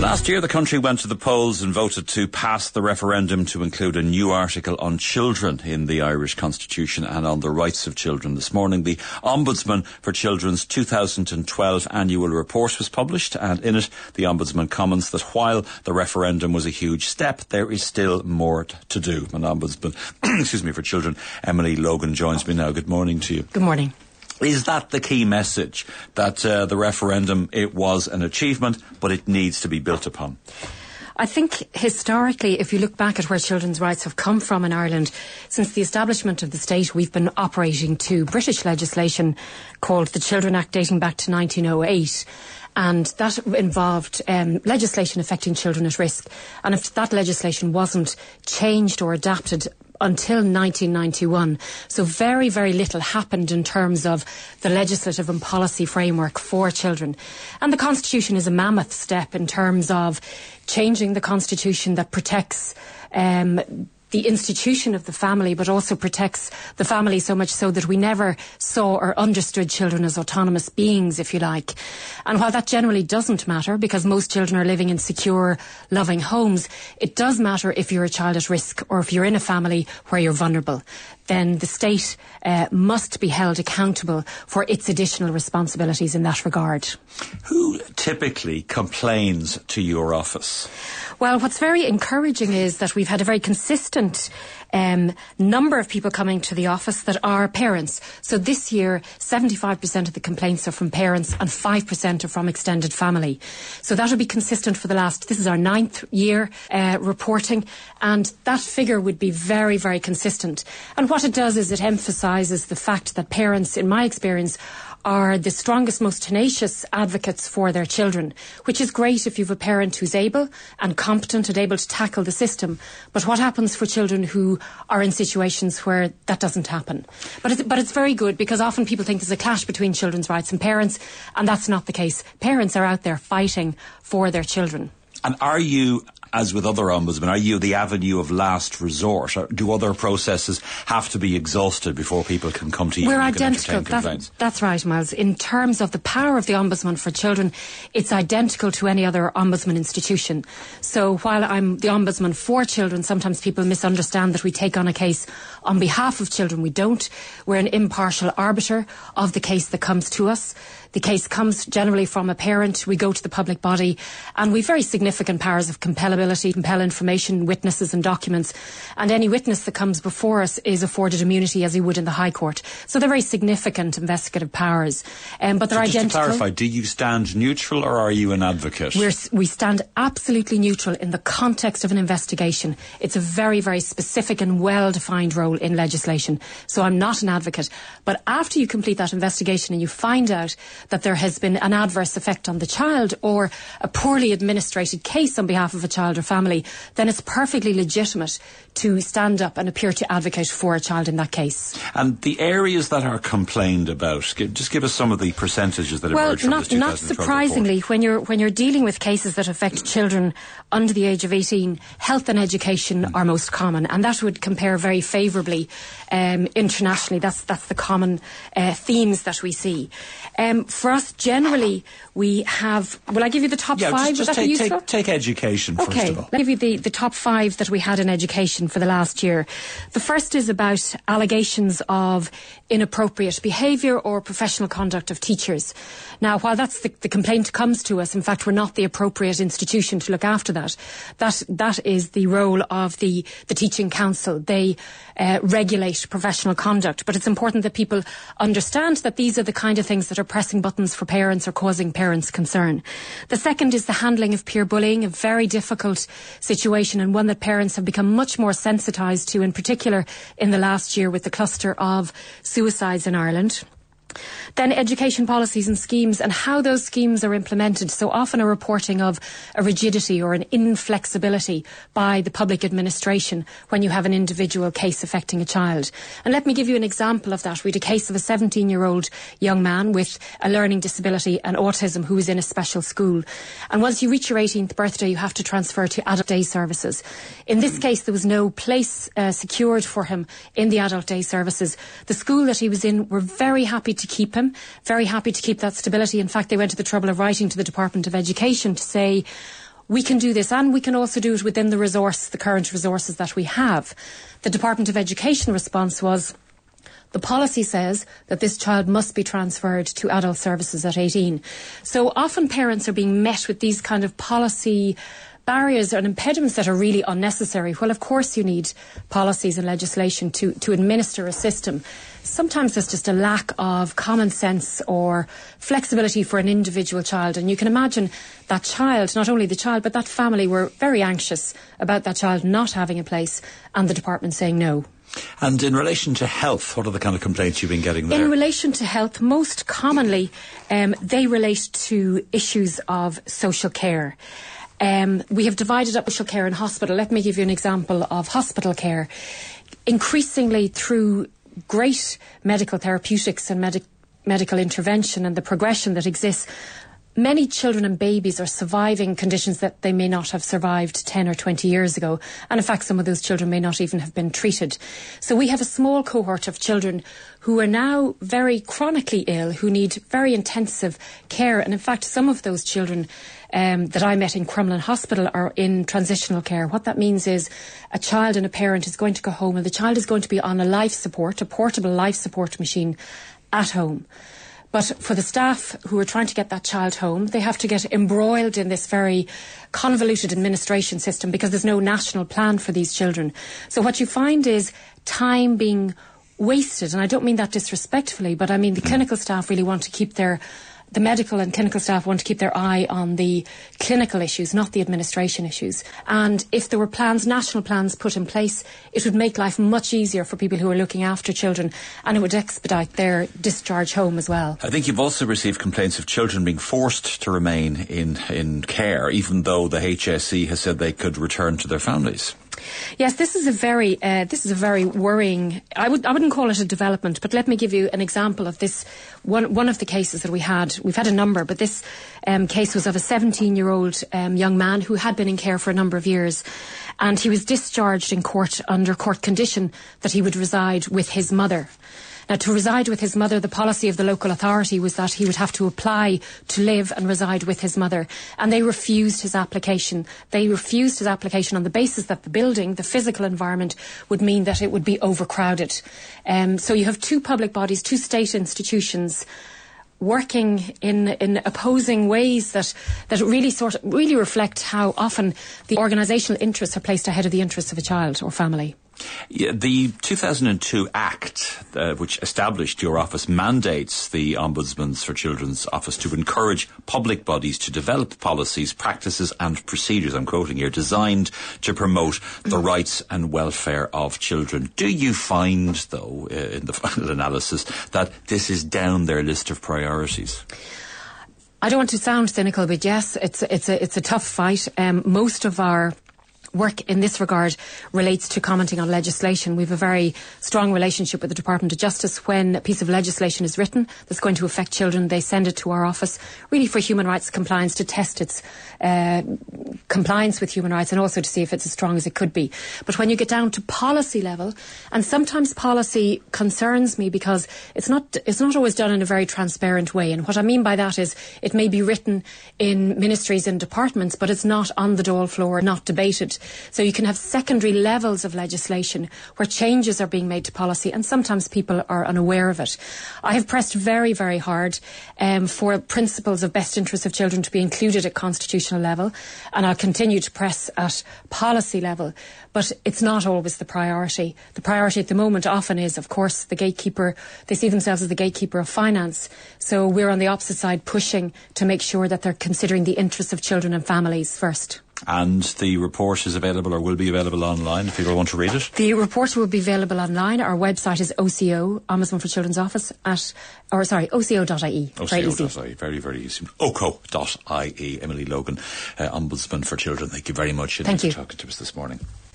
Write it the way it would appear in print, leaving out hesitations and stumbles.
Last year, the country went to the polls and voted to pass the referendum to include a new article on children in the Irish Constitution and on the rights of children. This morning, the Ombudsman for Children's 2012 annual report was published, and in it, the Ombudsman comments that while the referendum was a huge step, there is still more to do. An Ombudsman for Children, Emily Logan, joins me now. Good morning to you. Good morning. Is that the key message, that the referendum, it was an achievement, but it needs to be built upon? I think historically, if you look back at where children's rights have come from in Ireland, since the establishment of the state, we've been operating to British legislation called the Children Act, dating back to 1908. And that involved legislation affecting children at risk. And if that legislation wasn't changed or adapted until 1991. So very, very little happened in terms of the legislative and policy framework for children. And the Constitution is a mammoth step in terms of changing the Constitution that protects the institution of the family, but also protects the family so much so that we never saw or understood children as autonomous beings, if you like. And while that generally doesn't matter, because most children are living in secure, loving homes, it does matter if you're a child at risk or if you're in a family where you're vulnerable. Then the state must be held accountable for its additional responsibilities in that regard. Who typically complains to your office? Well, what's very encouraging is that we've had a very consistent number of people coming to the office that are parents. So this year, 75% of the complaints are from parents and 5% are from extended family. So that will be consistent for this is our 9th year reporting, and that figure would be very, very consistent. And what it does is it emphasises the fact that parents, in my experience, are the strongest, most tenacious advocates for their children, which is great if you have a parent who's able and competent and able to tackle the system. But what happens for children who are in situations where that doesn't happen? But it's very good, because often people think there's a clash between children's rights and parents, and that's not the case. Parents are out there fighting for their children. And are you, as with other ombudsmen, are you the avenue of last resort? Or do other processes have to be exhausted before people can come to you? We're identical. That's right, Miles. In terms of the power of the Ombudsman for Children, it's identical to any other ombudsman institution. So while I'm the Ombudsman for Children, sometimes people misunderstand that we take on a case on behalf of children. We don't. We're an impartial arbiter of the case that comes to us. The case comes generally from a parent. We go to the public body, and we've very significant powers of compellability, compel information, witnesses and documents. And any witness that comes before us is afforded immunity as he would in the High Court. So they're very significant investigative powers. But they're identical. Just to clarify, do you stand neutral or are you an advocate? We stand absolutely neutral in the context of an investigation. It's a very, very specific and well-defined role in legislation. So I'm not an advocate. But after you complete that investigation and you find out that there has been an adverse effect on the child or a poorly administrated case on behalf of a child or family, then it's perfectly legitimate to stand up and appear to advocate for a child in that case. And the areas that are complained about, just give us some of the percentages that emerge from this 2012 not surprisingly, report. when you're dealing with cases that affect children under the age of 18, health and education are most common, and that would compare very favourably internationally. That's the common themes that we see. For us, generally, we have... Will I give you the top 5? Just take education, first of all. Okay, I'll give you the top 5 that we had in education for the last year. The first is about allegations of inappropriate behaviour or professional conduct of teachers. Now, while that's the complaint comes to us, in fact, we're not the appropriate institution to look after that. That is the role of the Teaching Council. They regulate professional conduct, but it's important that people understand that these are the kind of things that are pressing buttons for parents or causing parents concern. The second is the handling of peer bullying, a very difficult situation and one that parents have become much more sensitised to, in particular in the last year with the cluster of suicides in Ireland. Then education policies and schemes and how those schemes are implemented. So often a reporting of a rigidity or an inflexibility by the public administration when you have an individual case affecting a child. And let me give you an example of that. We had a case of a 17-year-old young man with a learning disability and autism who was in a special school. And once you reach your 18th birthday, you have to transfer to adult day services. In this case, there was no place secured for him in the adult day services. The school that he was in were very happy to keep him, very happy to keep that stability. In fact, they went to the trouble of writing to the Department of Education to say, we can do this, and we can also do it within the current resources that we have. The Department of Education response was, the policy says that this child must be transferred to adult services at 18. So often parents are being met with these kind of policy barriers and impediments that are really unnecessary. Well, of course you need policies and legislation to administer a system. Sometimes there's just a lack of common sense or flexibility for an individual child. And you can imagine that child, not only the child, but that family were very anxious about that child not having a place and the department saying no. And in relation to health, what are the kind of complaints you've been getting there? In relation to health, most commonly they relate to issues of social care. We have divided up social care and hospital. Let me give you an example of hospital care. Increasingly, through great medical therapeutics and medical intervention and the progression that exists, many children and babies are surviving conditions that they may not have survived 10 or 20 years ago. And in fact, some of those children may not even have been treated. So we have a small cohort of children who are now very chronically ill, who need very intensive care. And in fact, some of those children that I met in Crumlin Hospital are in transitional care. What that means is a child and a parent is going to go home and the child is going to be on a life support, a portable life support machine at home. But for the staff who are trying to get that child home, they have to get embroiled in this very convoluted administration system because there's no national plan for these children. So what you find is time being wasted, and I don't mean that disrespectfully, but I mean the clinical staff really want to keep the medical and clinical staff want to keep their eye on the clinical issues, not the administration issues. And if there were national plans put in place, it would make life much easier for people who are looking after children, and it would expedite their discharge home as well. I think you've also received complaints of children being forced to remain in care, even though the HSE has said they could return to their families. Yes, this is a very worrying. I wouldn't call it a development, but let me give you an example of this. One of the cases that we had. We've had a number, but this case was of a 17-year-old young man who had been in care for a number of years, and he was discharged in court under court condition that he would reside with his mother. Now, to reside with his mother, the policy of the local authority was that he would have to apply to live and reside with his mother. And they refused his application. They refused his application on the basis that the building, the physical environment, would mean that it would be overcrowded. So you have two public bodies, two state institutions, working in opposing ways that really reflect how often the organisational interests are placed ahead of the interests of a child or family. Yeah, the 2002 Act, which established your office, mandates the Ombudsman for Children's Office to encourage public bodies to develop policies, practices and procedures, I'm quoting here, designed to promote the rights and welfare of children. Do you find, though, in the final analysis, that this is down their list of priorities? I don't want to sound cynical, but yes, it's a tough fight. Most of our work in this regard relates to commenting on legislation. We have a very strong relationship with the Department of Justice. When a piece of legislation is written that's going to affect children, they send it to our office, really for human rights compliance, to test its compliance with human rights and also to see if it's as strong as it could be. But when you get down to policy level, and sometimes policy concerns me because it's not always done in a very transparent way. And what I mean by that is it may be written in ministries and departments, but it's not on the dole floor, not debated. So you can have secondary levels of legislation where changes are being made to policy and sometimes people are unaware of it. I have pressed very, very hard for principles of best interests of children to be included at constitutional level, and I'll continue to press at policy level, but it's not always the priority. The priority at the moment often is, of course, the gatekeeper. They see themselves as the gatekeeper of finance, so we're on the opposite side pushing to make sure that they're considering the interests of children and families first. And the report is available or will be available online if people want to read it? The report will be available online. Our website is OCO, Ombudsman for Children's Office, OCO.ie. OCO.ie, very, very easy. OCO.ie. Emily Logan, Ombudsman for Children. Thank you very much for talking to us this morning.